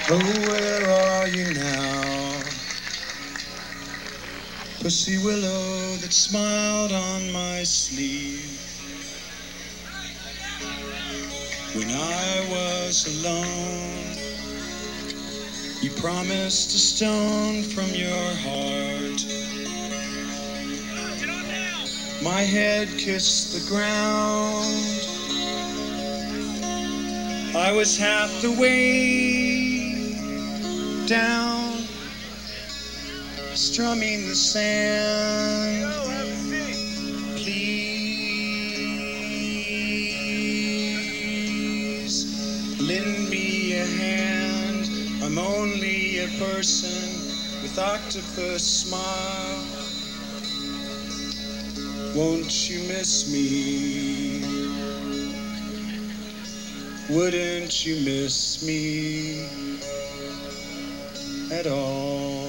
Oh, where are you now? Pussy willow that smiled on my sleeve when I was alone. You promised a stone from your heart. My head kissed the ground. I was half the way down, strumming the sand. Please lend me a hand. I'm only a person with octopus smile. Won't you miss me? Wouldn't you miss me at all?